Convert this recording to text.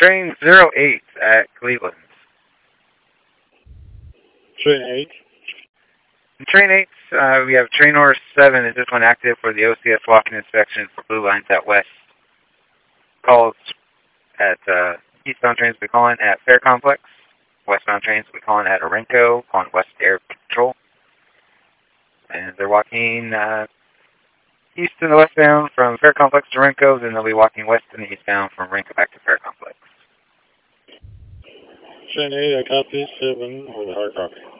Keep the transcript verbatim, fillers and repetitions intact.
Train zero eight at Cleveland. Train eight. Train eight, uh, we have train order seven. Is this one active for the O C S walking inspection for blue lines at West? Calls at uh, eastbound trains we call in at Fair Complex. Westbound trains we call in at Orenco on West Air Patrol. And they're walking uh, east and westbound from Fair Complex to Orenco. Then they'll be walking west and eastbound from Orenco back to Fair Complex. Train eight, I copy seven with a hard copy.